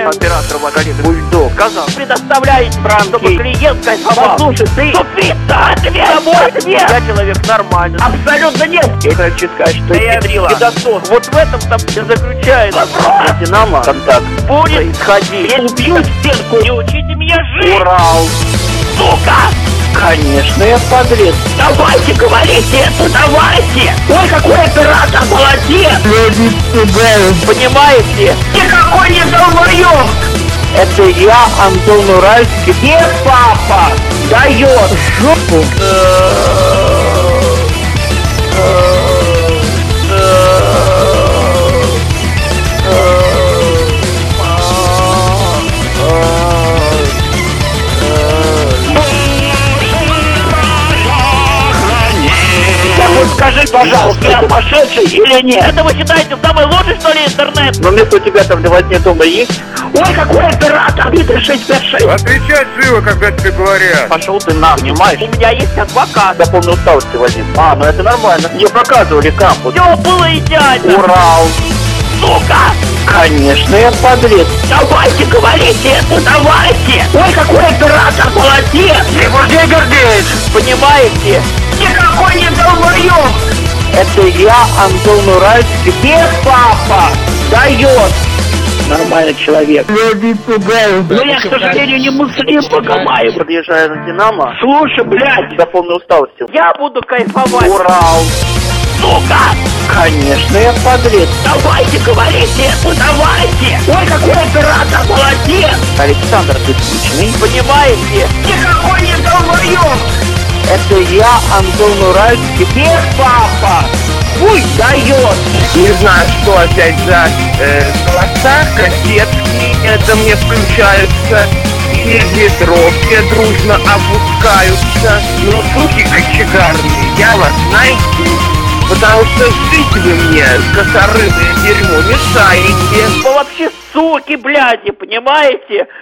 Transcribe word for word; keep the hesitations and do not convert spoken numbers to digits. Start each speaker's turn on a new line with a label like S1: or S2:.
S1: клиент.
S2: Оператор Магомед Бульдог сказал,
S1: Предоставляете,
S2: Франки.
S1: чтобы клиент кайфовал.
S2: Послушай, ты
S1: Тупица, ответ! Домой, ответ!
S2: я человек нормальный.
S1: Абсолютно нет!
S2: Я хочу сказать, что
S1: Да я
S2: педрила.
S1: пидосос.
S2: Вот в этом там и заключается.
S1: Вопрос.
S2: Динамо контакт
S1: Будет
S2: происходить.
S1: Я убью стенку! Не учите меня жить!
S2: Урал.
S1: Сука!
S2: Конечно, я подлец.
S1: Давайте, говорите это, давайте! Ой, какой оператор, молодец!
S2: Понимаете?
S1: Никакой не долбоёб!
S2: Это я, Антон Уральский.
S1: Нет, папа!
S2: Дает жопу.
S1: Скажи, пожалуйста, я сумасшедший или нет? Это вы считаете самый лучший, что ли, интернет?
S2: Но вместо тебя там для возни дома есть?
S1: Ой, какой оператор! Дмитрий шесть пять шесть!
S3: Отвечай живо, когда тебе говорят.
S2: Пошел ты на, понимаешь?
S1: У меня есть адвокат.
S2: До полной усталости возник. А, ну это нормально. Мне показывали кампус.
S1: Все было идеально.
S2: Урал.
S1: Сука!
S2: Конечно, я подлец.
S1: Давайте, говорите это, давайте! Ой, какой оператор, молодец!
S2: Сергей Гордеевич, понимаете?
S1: Никакой не долбоёб!
S2: Это я, Антон Уральский.
S1: Нет, папа!
S2: Дает. Нормальный человек.
S1: Но я, к сожалению, не муслим, Богомаев.
S2: Подъезжая на Динамо.
S1: Слушай, блядь!
S2: До полной усталости.
S1: Я буду кайфовать!
S2: Урал.
S1: Сука!
S2: Конечно, я подлец.
S1: Давайте, говорите это, давайте! Ой, какой оператор, молодец!
S2: Александр, ты скучный. Понимаете?
S1: Никакой не долбоёб!
S2: Это я, Антон Уральский.
S1: Нет, папа!
S2: Ой, дает.
S3: Не знаю, что опять за э, голоса, кассетки, это мне включаются. И ведро все дружно опускаются. Но суки кочегарные, я вас найду. Потому что жить вы мне, косорыбое дерьмо, мешаете.
S1: Вы вообще суки, блядь, понимаете?